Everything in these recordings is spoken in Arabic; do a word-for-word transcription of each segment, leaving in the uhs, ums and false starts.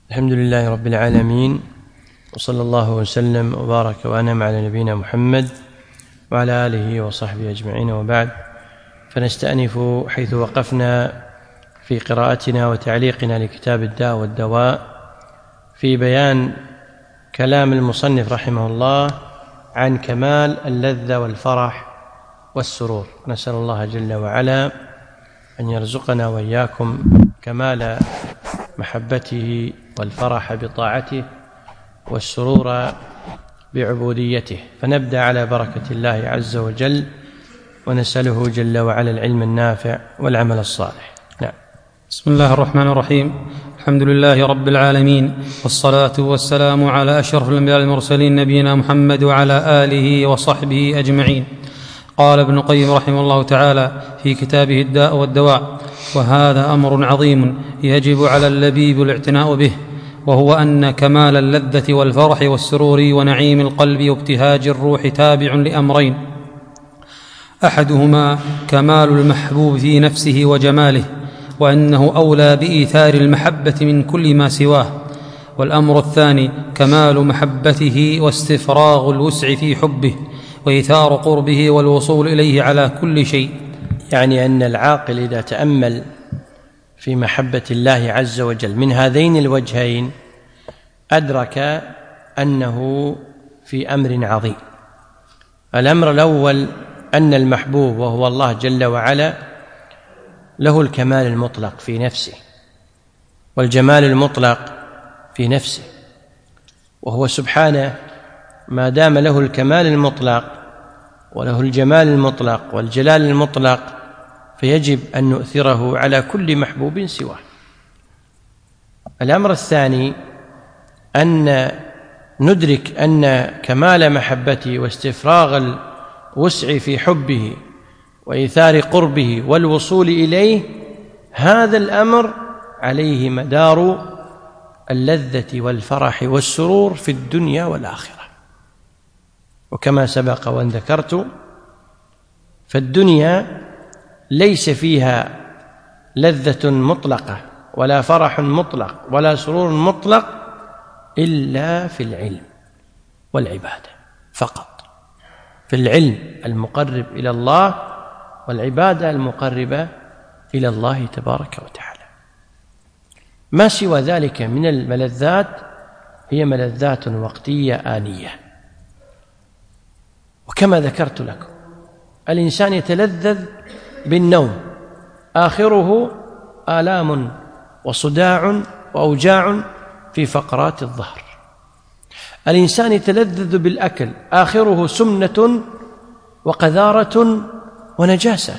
الحمد لله رب العالمين، وصلى الله وسلم وبارك وأنعم على نبينا محمد وعلى آله وصحبه أجمعين، وبعد، فنستأنف حيث وقفنا في قراءتنا وتعليقنا لكتاب الداء والدواء في بيان كلام المصنف رحمه الله عن كمال اللذة والفرح والسرور. نسأل الله جل وعلا أن يرزقنا وإياكم كمال محبته والفرح بطاعته والسرور بعبوديته. فنبدأ على بركة الله عز وجل ونسأله جل وعلا العلم النافع والعمل الصالح. نعم. بسم الله الرحمن الرحيم. الحمد لله رب العالمين، والصلاة والسلام على أشرف الأنبياء المرسلين نبينا محمد وعلى آله وصحبه أجمعين. قال ابن القيم رحمه الله تعالى في كتابه الداء والدواء: وهذا أمر عظيم يجب على اللبيب الاعتناء به، وهو أن كمال اللذة والفرح والسرور ونعيم القلب وابتهاج الروح تابع لأمرين: أحدهما كمال المحبوب في نفسه وجماله، وأنه أولى بإيثار المحبة من كل ما سواه. والأمر الثاني كمال محبته واستفراغ الوسع في حبه وإيثار قربه والوصول إليه على كل شيء. يعني أن العاقل إذا تأمل في محبة الله عز وجل من هذين الوجهين أدرك أنه في أمر عظيم. الأمر الأول أن المحبوب وهو الله جل وعلا له الكمال المطلق في نفسه والجمال المطلق في نفسه، وهو سبحانه ما دام له الكمال المطلق وله الجمال المطلق والجلال المطلق فيجب أن نؤثره على كل محبوب سواه. الأمر الثاني أن ندرك أن كمال محبته واستفراغ الوسع في حبه وإيثار قربه والوصول إليه، هذا الأمر عليه مدار اللذة والفرح والسرور في الدنيا والآخرة. وكما سبق وأن ذكرت، فالدنيا ليس فيها لذة مطلقة ولا فرح مطلق ولا سرور مطلق إلا في العلم والعبادة فقط، في العلم المقرب إلى الله والعبادة المقربة إلى الله تبارك وتعالى. ما سوى ذلك من الملذات هي ملذات وقتية آنية. وكما ذكرت لكم، الإنسان يتلذذ بالنوم، آخره آلام وصداع وأوجاع في فقرات الظهر. الإنسان يتلذذ بالأكل، آخره سمنة وقذارة ونجاسة.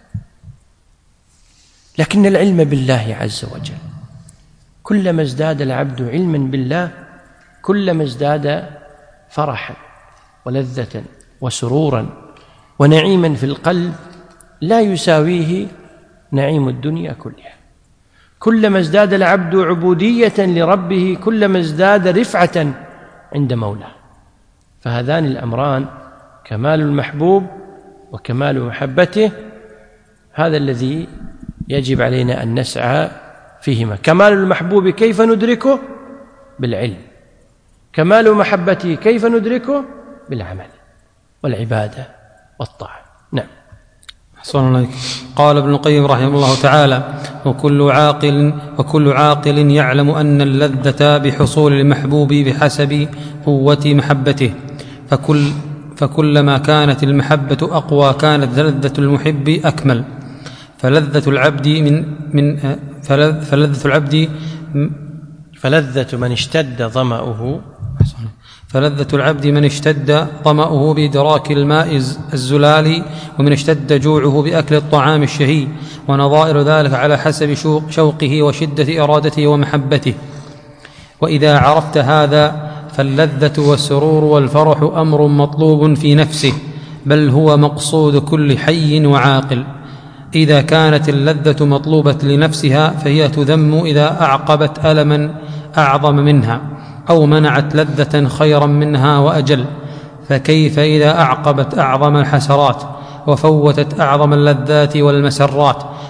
لكن العلم بالله عز وجل، كلما ازداد العبد علما بالله كلما ازداد فرحا ولذة وسرورا ونعيما في القلب لا يساويه نعيم الدنيا كلها. كلما ازداد العبد عبودية لربه كلما ازداد رفعة عند مولاه. فهذان الأمران، كمال المحبوب وكمال محبته، هذا الذي يجب علينا أن نسعى فيهما. كمال المحبوب كيف ندركه؟ بالعلم. كمال محبته كيف ندركه؟ بالعمل والعبادة والطاعة. نعم. أحسن عليك. قال ابن القيم رحمه الله تعالى: وكل عاقل وكل عاقل يعلم أن اللذة بحصول المحبوب بحسب قوة محبته، فكل فكلما كانت المحبة أقوى كانت لذة المحب أكمل. فلذة العبد من من فلذة العبد فلذة من اشتد ظمأه فلذة العبد من اشتد ظمأه بإدراك الماء الزلال، ومن اشتد جوعه بأكل الطعام الشهي، ونظائر ذلك على حسب شوقه وشدة إرادته ومحبته. وإذا عرفت هذا فاللذة والسرور والفرح أمر مطلوب في نفسه، بل هو مقصود كل حي وعاقل. إذا كانت اللذة مطلوبة لنفسها فهي تذم إذا أعقبت ألما أعظم منها أو منعت لذة خيرا منها وأجل، فكيف إذا أعقبت أعظم الحسرات وفوتت أعظم اللذات والمسرات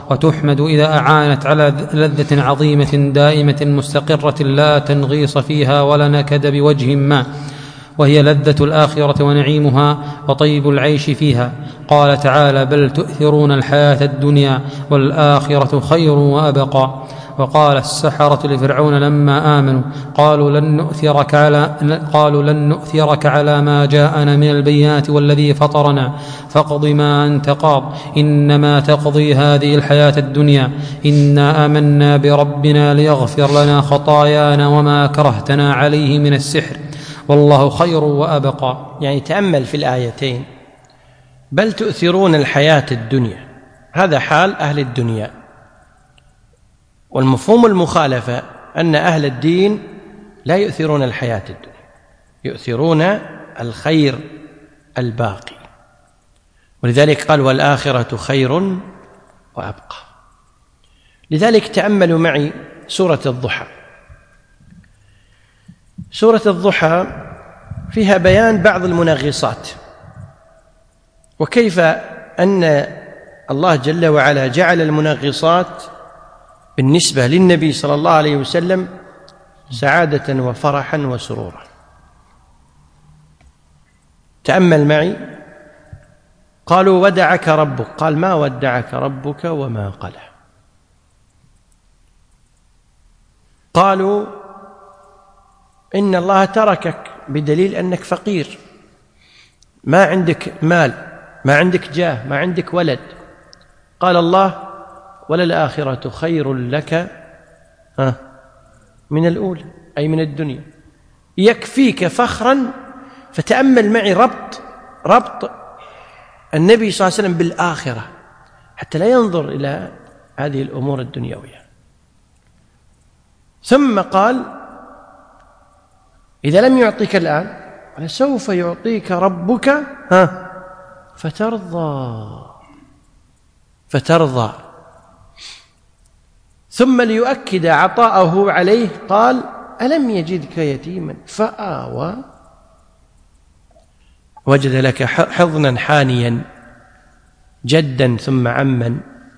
وتحمد إذا أعانت على لذة عظيمة دائمة مستقرة لا تنغيص فيها ولا نكد بوجه ما، وهي لذة الآخرة ونعيمها وطيب العيش فيها. قال تعالى: بل تؤثرون الحياة الدنيا والآخرة خير وأبقى. وقال السحرة لفرعون لما آمنوا قالوا لن نؤثرك على, قالوا لن نؤثرك على ما جاءنا من البينات والذي فطرنا فاقض ما أنت قاض إنما تقضي هذه الحياة الدنيا إنا آمنا بربنا ليغفر لنا خطايانا وما كرهتنا عليه من السحر والله خير وأبقى. يعني تأمل في الآيتين: بل تؤثرون الحياة الدنيا، هذا حال أهل الدنيا، والمفهوم المخالفة أن أهل الدين لا يؤثرون الحياة الدنيا، يؤثرون الخير الباقي، ولذلك قال: والآخرة خير وأبقى. لذلك تأملوا معي سورة الضحى. سورة الضحى فيها بيان بعض المنغصات، وكيف أن الله جل وعلا جعل المنغصات بالنسبة للنبي صلى الله عليه وسلم سعادة وفرحا وسرورا. تأمل معي: قالوا ودعك ربك، قال: ما ودعك ربك وما قلى. قالوا إن الله تركك بدليل أنك فقير، ما عندك مال، ما عندك جاه، ما عندك ولد. قال الله: وللآخرة خير لك من الأولى، أي من الدنيا، يكفيك فخرا. فتأمل معي ربط ربط النبي صلى الله عليه وسلم بالآخرة حتى لا ينظر إلى هذه الأمور الدنيوية. ثم قال: إذا لم يعطيك الآن ولسوف يعطيك ربك ها فترضى فترضى ثم ليؤكد عطاءه عليه قال: ألم يجدك يتيما فآوى وجد لك حضنا حانيا جدا ثم عما،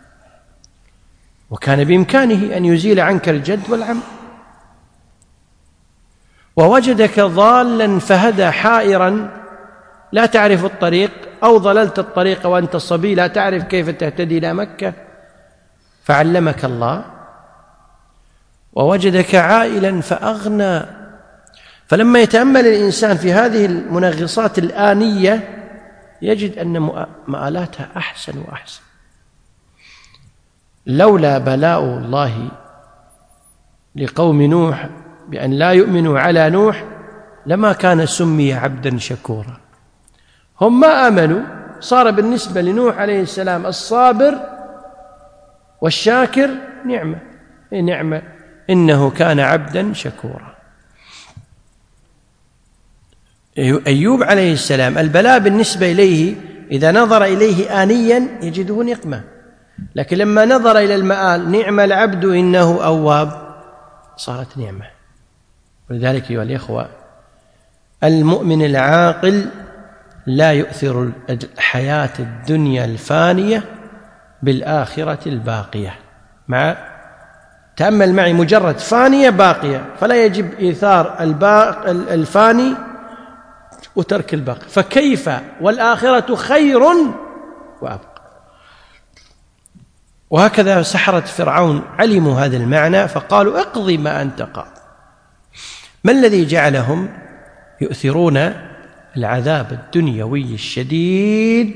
وكان بإمكانه أن يزيل عنك الجد والعم. ووجدك ضالا فهدى، حائرا لا تعرف الطريق، أو ضللت الطريق وأنت الصبي لا تعرف كيف تهتدي إلى مكة فعلمك الله. ووجدك عائلا فأغنى. فلما يتأمل الإنسان في هذه المنغصات الآنية يجد أن مآلاتها أحسن وأحسن. لولا بلاء الله لقوم نوح بأن لا يؤمنوا على نوح لما كان سمي عبدا شكورا. هم ما آمنوا، صار بالنسبة لنوح عليه السلام الصابر والشاكر نعمة نعمة إنه كان عبدا شكورا. أيوب عليه السلام البلاء بالنسبة إليه إذا نظر إليه آنيا يجده نقمة، لكن لما نظر إلى المآل نعم العبد إنه أواب صارت نعمة. ولذلك أيها الإخوة المؤمن العاقل لا يؤثر الحياة الدنيا الفانية بالآخرة الباقية. مع تأمل معي مجرد فانية باقية، فلا يجب إيثار الفاني وترك الباقي، فكيف والآخرة خير وأبقى. وهكذا سحرة فرعون علموا هذا المعنى فقالوا: اقضي ما أنت قاض. ما الذي جعلهم يؤثرون العذاب الدنيوي الشديد؟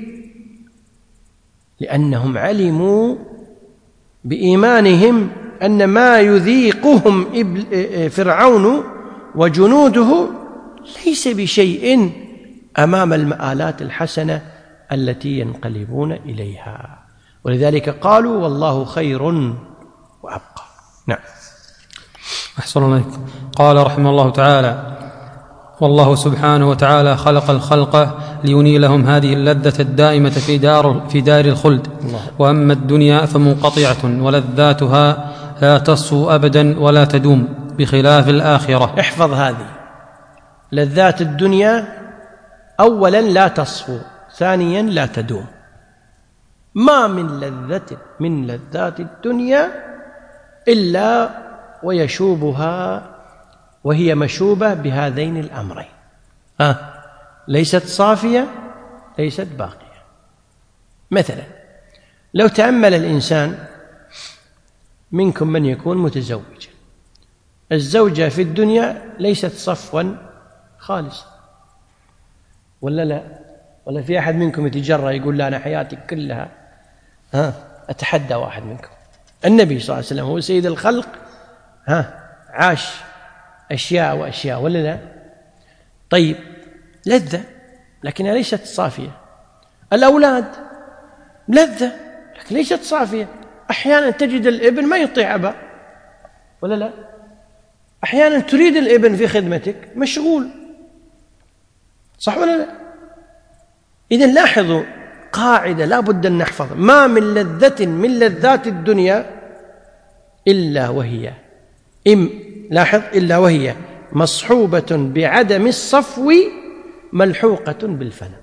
لأنهم علموا بإيمانهم أن ما يذيقهم فرعون وجنوده ليس بشيء أمام المآلات الحسنة التي ينقلبون إليها، ولذلك قالوا: والله خير وأبقى. نعم. أحسن الله عليك. قال رحمه الله تعالى: والله سبحانه وتعالى خلق الخلق لينيلهم هذه اللذة الدائمة في دار, في دار الخلد. وأما الدنيا فمنقطعة ولذاتها لا تصفو أبدا ولا تدوم بخلاف الآخرة. احفظ هذه: لذات الدنيا أولا لا تصفو، ثانيا لا تدوم. ما من لذة من لذات الدنيا إلا ويشوبها وهي مشوبة بهذين الأمرين. ها ليست صافية ليست باقية. مثلا لو تأمل الإنسان منكم من يكون متزوجا، الزوجة في الدنيا ليست صفوا خالصا، ولا لا؟ ولا في أحد منكم يتجرأ يقول لا أنا حياتي كلها، ها أتحدى واحد منكم، النبي صلى الله عليه وسلم هو سيد الخلق، ها عاش أشياء وأشياء، ولا لا؟ طيب لذة لكنها ليست صافية. الأولاد لذة لكن ليست صافية. أحيانا تجد الابن ما يطيع أباه، ولا لا؟ أحيانا تريد الابن في خدمتك مشغول، صح ولا لا؟ إذن لاحظوا قاعدة لا بد أن نحفظ: ما من لذة من لذات الدنيا إلا وهي إم لاحظ إلا وهي مصحوبة بعدم الصفو ملحوقة بالفناء.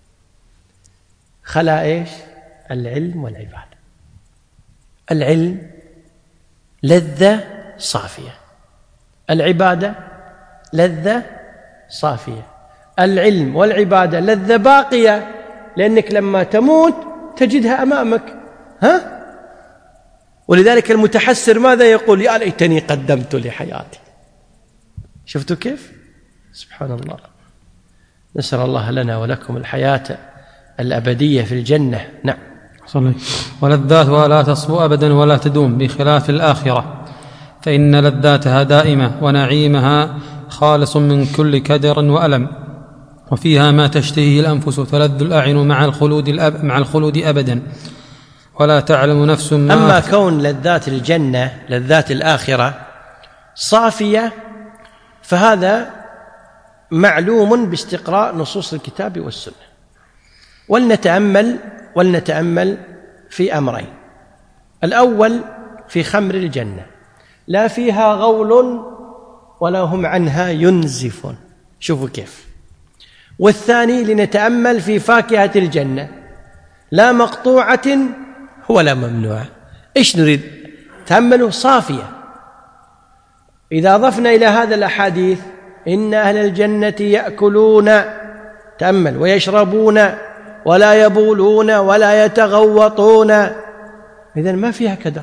خلا إيش؟ العلم والعبادة. العلم لذة صافية، العبادة لذة صافية. العلم والعبادة لذة باقية، لأنك لما تموت تجدها أمامك، ها؟ ولذلك المتحسر ماذا يقول؟ يا ليتني قدمت لحياتي. شفتوا كيف؟ سبحان الله. نسأل الله لنا ولكم الحياة الأبدية في الجنة. نعم. صلي. ولذاتها لا تصفو أبدا ولا تدوم بخلاف الآخرة، فإن لذاتها دائمة ونعيمها خالص من كل كدر وألم، وفيها ما تشتهيه الأنفس تلذ الأعين مع الخلود, الأب مع الخلود أبدا، ولا تعلم نفس ما. أما كون لذات الجنة لذات الآخرة صافية فهذا معلوم باستقراء نصوص الكتاب والسنة. ولنتأمل ولنتأمل في أمرين. الأول في خمر الجنة: لا فيها غول ولا هم عنها ينزفون. شوفوا كيف. والثاني لنتأمل في فاكهة الجنة: لا مقطوعة ولا ممنوعة. إيش نريد؟ تأملوا: صافية. إذا أضفنا إلى هذا الأحاديث إن أهل الجنة يأكلون، تأمل، ويشربون ولا يبولون ولا يتغوطون، إذن ما فيها كدر،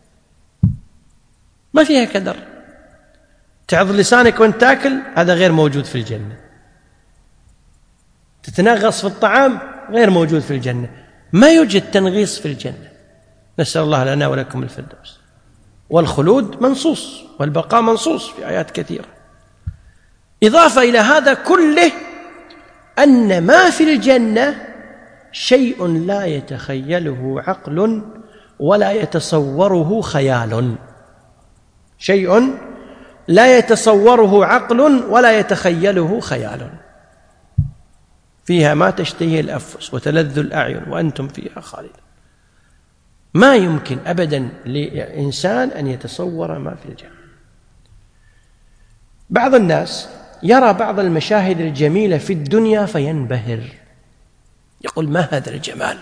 ما فيها كدر. تعض لسانك وانت تاكل، هذا غير موجود في الجنة. تتنغص في الطعام، غير موجود في الجنة. ما يوجد تنغيص في الجنة. نسأل الله لنا ولكم الفردوس. والخلود منصوص والبقاء منصوص في آيات كثيرة. إضافة إلى هذا كله أن ما في الجنة شيء لا يتخيله عقل ولا يتصوره خيال. شيء لا يتصوره عقل ولا يتخيله خيال. فيها ما تشتهيه الأنفس وتلذ الأعين وأنتم فيها خالدون. ما يمكن أبدا لإنسان أن يتصور ما في الجنة. بعض الناس يرى بعض المشاهد الجميلة في الدنيا فينبهر، يقول: ما هذا الجمال؟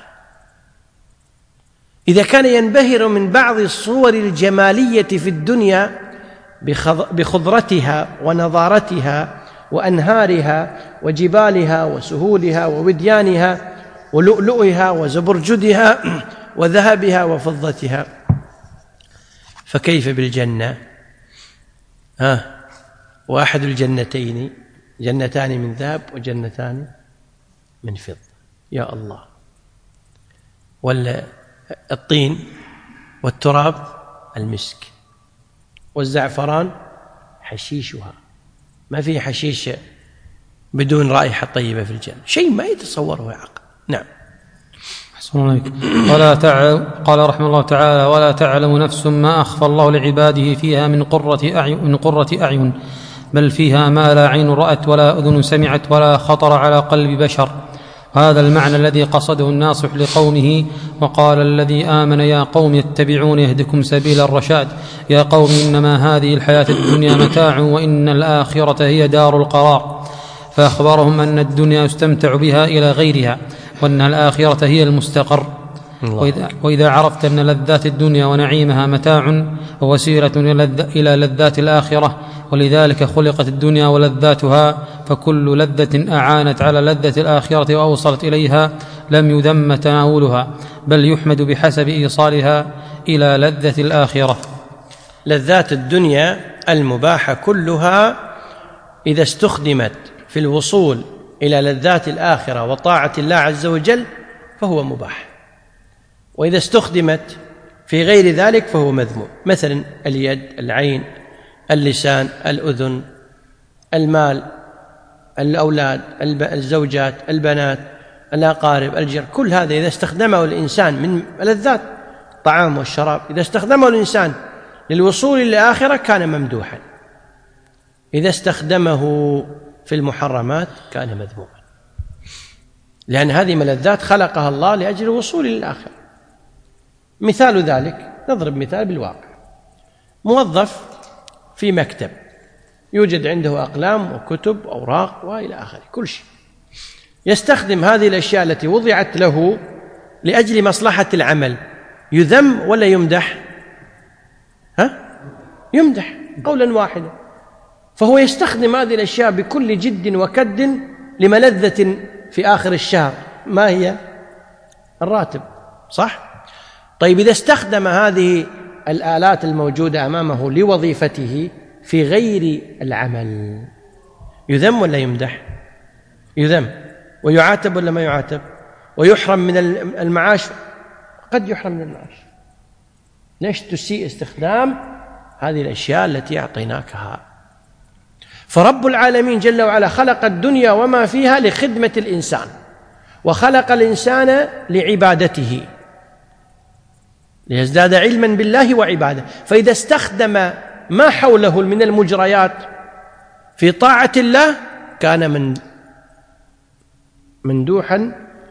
إذا كان ينبهر من بعض الصور الجمالية في الدنيا بخضرتها ونضارتها وأنهارها وجبالها وسهولها ووديانها ولؤلؤها وزبرجدها وذهبها وفضتها، فكيف بالجنة؟ ها وأحد الجنتين جنتان من ذهب وجنتان من فضة. يا الله. والطين والتراب المسك، والزعفران حشيشها. ما في حشيش بدون رائحة طيبة في الجنة، شيء ما يتصوره عقل. نعم. ولا تعلم، قال رحمه الله تعالى: ولا تعلم نفس ما أخفى الله لعباده فيها من قرة أعين, من قرة أعين بل فيها ما لا عين رأت ولا أذن سمعت ولا خطر على قلب بشر. هذا المعنى الذي قصده الناصح لقومه. وقال الذي آمن: يا قوم اتبعون يهدكم سبيل الرشاد. يا قوم إنما هذه الحياة الدنيا متاع وإن الآخرة هي دار القرار. فأخبرهم أن الدنيا يستمتع بها إلى غيرها، وأن الآخرة هي المستقر. وإذا, وإذا عرفت أن لذات الدنيا ونعيمها متاع ووسيلة إلى لذات الآخرة، ولذلك خلقت الدنيا ولذاتها، فكل لذة أعانت على لذة الآخرة وأوصلت إليها لم يذم تناولها، بل يحمد بحسب إيصالها إلى لذة الآخرة. لذات الدنيا المباحة كلها إذا استخدمت في الوصول إلى لذات الآخرة وطاعة الله عز وجل فهو مباح، وإذا استخدمت في غير ذلك فهو مذموم. مثلا اليد، العين، اللسان، الأذن، المال، الأولاد، الزوجات، البنات، الأقارب، الجير، كل هذا إذا استخدمه الإنسان من لذات الطعام والشراب، إذا استخدمه الإنسان للوصول إلى الآخرة كان ممدوحا، إذا استخدمه في المحرمات كان مذموما، لأن هذه ملذات خلقها الله لأجل الوصول إلى الآخرة. مثال ذلك، نضرب مثال بالواقع، موظف في مكتب يوجد عنده أقلام وكتب وأوراق وإلى آخره كل شيء، يستخدم هذه الأشياء التي وضعت له لأجل مصلحة العمل، يذم ولا يمدح؟ ها؟ يمدح قولا واحدا. فهو يستخدم هذه الأشياء بكل جد وكد لملذة في آخر الشهر، ما هي؟ الراتب، صح؟ طيب إذا استخدم هذه الآلات الموجودة أمامه لوظيفته في غير العمل يذم ولا يمدح؟ يذم، ويعاتب ولا ما يعاتب؟ ويحرم من المعاش، قد يحرم من المعاش. ليش تسيء استخدام هذه الأشياء التي أعطيناكها؟ فرب العالمين جل وعلا خلق الدنيا وما فيها لخدمة الإنسان، وخلق الإنسان لعبادته ليزداد علما بالله وعباده، فإذا استخدم ما حوله من المجريات في طاعة الله كان من مندوحا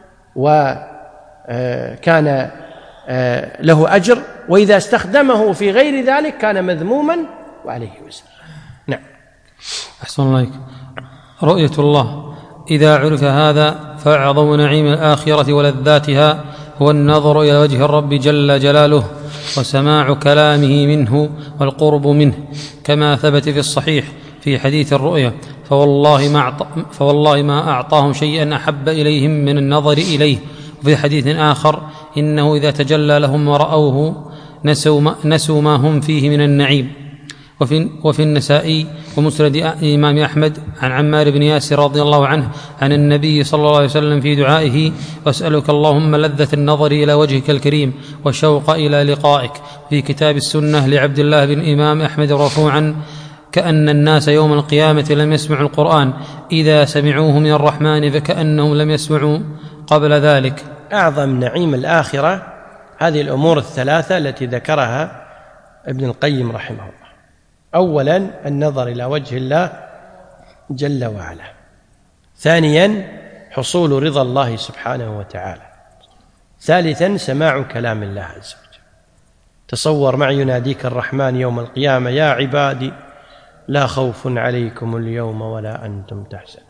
وكان له أجر، وإذا استخدمه في غير ذلك كان مذموما وعليه وزر. نعم. أحسن الله عليك. رؤية الله إذا عرف هذا فأعظم نعيم الآخرة ولذاتها هو النظر إلى وجه الرب جل جلاله وسماع كلامه منه والقرب منه، كما ثبت في الصحيح في حديث الرؤيا، فوالله ما, أعط... فوالله ما أعطاهم شيئا أحب إليهم من النظر إليه. وفي حديث آخر إنه إذا تجلى لهم ورأوه نسوا ما, نسوا ما هم فيه من النعيم. وفي, وفي النسائي ومسند الإمام أحمد عن عمار بن ياسر رضي الله عنه عن النبي صلى الله عليه وسلم في دعائه: وأسألك اللهم لذة النظر إلى وجهك الكريم والشوق إلى لقائك. في كتاب السنة لعبد الله بن الإمام أحمد مرفوعا: كأن الناس يوم القيامة لم يسمعوا القرآن إذا سمعوه من الرحمن فكأنهم لم يسمعوا قبل ذلك. أعظم نعيم الآخرة هذه الأمور الثلاثة التي ذكرها ابن القيم رحمه الله. أولا النظر إلى وجه الله جل وعلا، ثانيا حصول رضا الله سبحانه وتعالى، ثالثا سماع كلام الله عز وجل. تصور معي يناديك الرحمن يوم القيامة: يا عبادي لا خوف عليكم اليوم ولا أنتم تحزنون.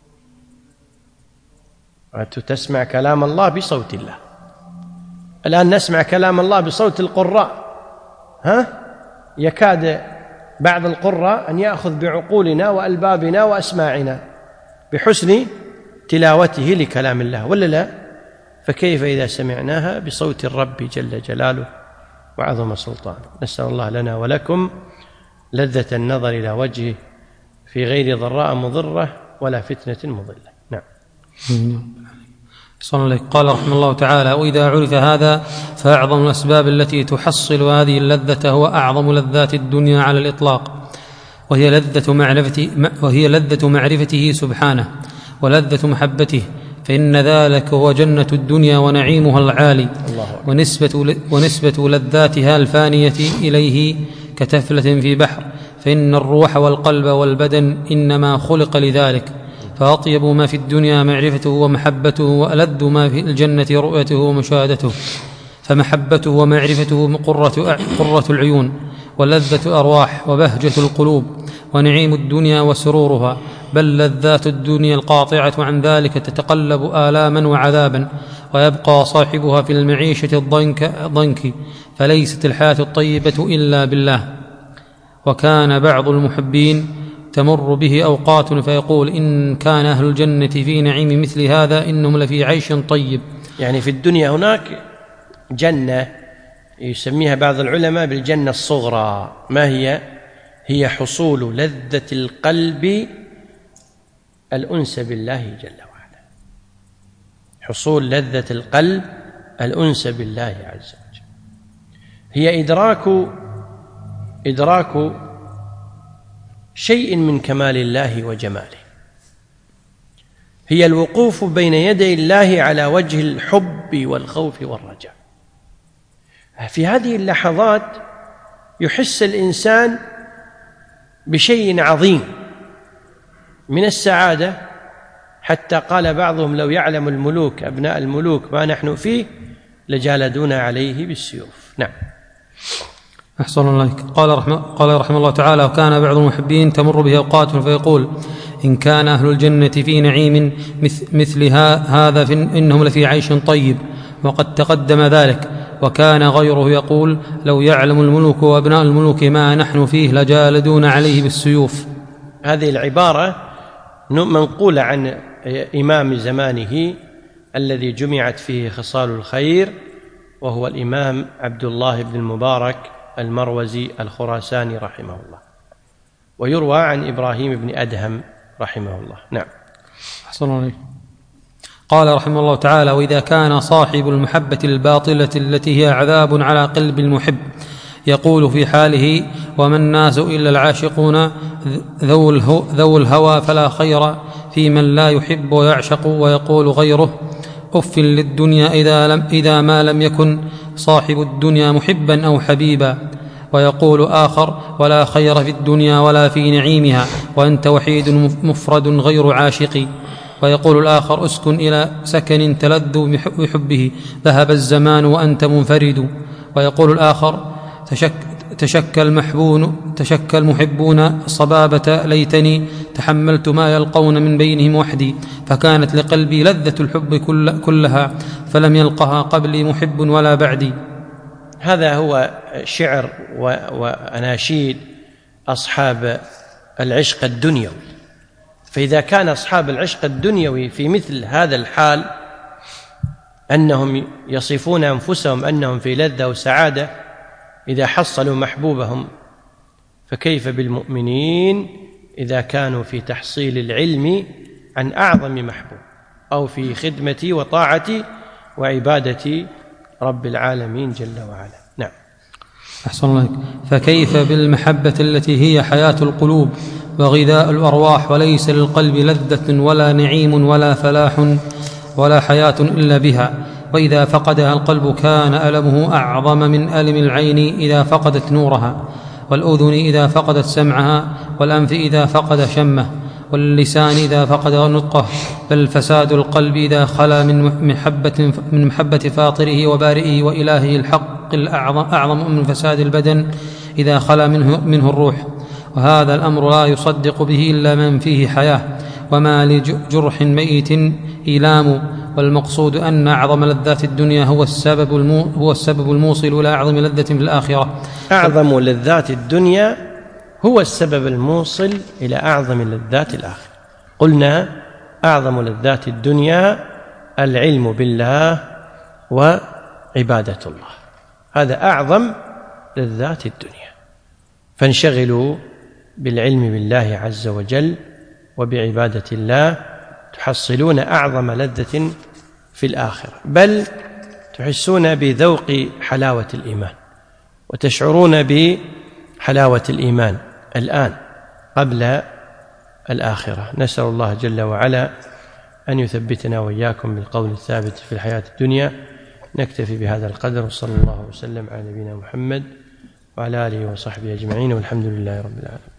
أنت تسمع كلام الله بصوت الله. الآن نسمع كلام الله بصوت القراء، ها؟ يكاد بعض القراء أن يأخذ بعقولنا وألبابنا وأسماعنا بحسن تلاوته لكلام الله، ولا لا؟ فكيف إذا سمعناها بصوت الرب جل جلاله وعظم سلطانه؟ نسأل الله لنا ولكم لذة النظر إلى وجهه في غير ضراء مضرة ولا فتنة مضلة. نعم. صلى الله عليه. قال رحمه الله تعالى: وإذا عرف هذا فأعظم الأسباب التي تحصل هذه اللذة هو أعظم لذات الدنيا على الإطلاق، وهي لذة معرفته, وهي لذة معرفته سبحانه ولذة محبته، فإن ذلك هو جنة الدنيا ونعيمها العالي، ونسبة, ونسبة لذاتها الفانية إليه كتفلة في بحر، فإن الروح والقلب والبدن إنما خلق لذلك. فأطيب ما في الدنيا معرفته ومحبته، وألذ ما في الجنة رؤيته ومشاهدته. فمحبته ومعرفته قرة, قرة العيون ولذة الأرواح وبهجة القلوب ونعيم الدنيا وسرورها، بل لذات الدنيا القاطعة عن ذلك تتقلب آلاما وعذابا. ويبقى صاحبها في المعيشة الضنك, الضنك فليست الحياة الطيبة إلا بالله. وكان بعض المحبين تمر به أوقات فيقول إن كان أهل الجنة في نعيم مثل هذا إنهم لفي عيش طيب. يعني في الدنيا هناك جنة يسميها بعض العلماء بالجنة الصغرى. ما هي؟ هي حصول لذة القلب الأنس بالله جل وعلا، حصول لذة القلب الأنس بالله عز وجل، هي إدراك إدراك شيء من كمال الله وجماله، هي الوقوف بين يدي الله على وجه الحب والخوف والرجاء. في هذه اللحظات يحس الإنسان بشيء عظيم من السعادة، حتى قال بعضهم لو يعلم الملوك أبناء الملوك ما نحن فيه لجالدونا عليه بالسيوف. نعم. أحسن الله عليك. قال رحمه, قال رحمه الله تعالى: وكان بعض المحبين تمر به أوقات فيقول إن كان أهل الجنة في نعيم مثل هذا إنهم لفي عيش طيب، وقد تقدم ذلك. وكان غيره يقول لو يعلم الملوك وأبناء الملوك ما نحن فيه لجالدون عليه بالسيوف. هذه العبارة منقولة عن إمام زمانه الذي جمعت فيه خصال الخير، وهو الإمام عبد الله بن المبارك المروزي الخراساني رحمه الله، ويروى عن إبراهيم بن أدهم رحمه الله. نعم. أحسن الله عليك. قال رحمه الله تعالى: وإذا كان صاحب المحبة الباطلة التي هي عذاب على قلب المحب يقول في حاله وما الناس إلا العاشقون ذو الهوى فلا خير في من لا يحب ويعشق، ويقول غيره أف للدنيا إذا, لم إذا ما لم يكن صاحب الدنيا محبا أو حبيبا، ويقول آخر ولا خير في الدنيا ولا في نعيمها وأنت وحيد مفرد غير عاشق، ويقول الآخر اسكن إلى سكن تلذ بحبه ذهب الزمان وأنت منفرد، ويقول الآخر تشك تشكى المحبون تشكى المحبون صبابة ليتني تحملت ما يلقون من بينهم وحدي فكانت لقلبي لذة الحب كل كلها فلم يلقها قبلي محب ولا بعدي. هذا هو شعر وأناشيد أصحاب العشق الدنيوي. فإذا كان أصحاب العشق الدنيوي في مثل هذا الحال أنهم يصفون أنفسهم أنهم في لذة وسعادة إذا حصلوا محبوبهم، فكيف بالمؤمنين إذا كانوا في تحصيل العلم عن أعظم محبوب أو في خدمة وطاعة وعبادة رب العالمين جل وعلا. نعم. أحسن الله. فكيف بالمحبة التي هي حياة القلوب وغذاء الأرواح، وليس للقلب لذة ولا نعيم ولا فلاح ولا حياة إلا بها، وإذا فقدها القلب كان ألمه أعظم من ألم العين إذا فقدت نورها، والأذن إذا فقدت سمعها، والأنف إذا فقد شمه، واللسان إذا فقد نطقه، بل فساد القلب إذا خلا من محبة, من محبة فاطره وبارئه وإلهه الحق الأعظم أعظم من فساد البدن إذا خلا منه, منه الروح. وهذا الأمر لا يصدق به إلا من فيه حياة، وما لجرح ميت إيلام. والمقصود أن أعظم لذات الدنيا هو السبب, المو هو السبب الموصل إلى أعظم لذة في الآخرة. أعظم لذات الدنيا هو السبب الموصل إلى أعظم لذات الآخرة. قلنا أعظم لذات الدنيا العلم بالله وعبادة الله، هذا أعظم لذات الدنيا. فانشغلوا بالعلم بالله عز وجل وبعبادة الله تحصلون أعظم لذة في الآخرة، بل تحسون بذوق حلاوة الإيمان وتشعرون بحلاوة الإيمان الآن قبل الآخرة. نسأل الله جل وعلا أن يثبتنا وإياكم بالقول الثابت في الحياة الدنيا. نكتفي بهذا القدر، وصلى الله وسلم على نبينا محمد وعلى آله وصحبه أجمعين، والحمد لله رب العالمين.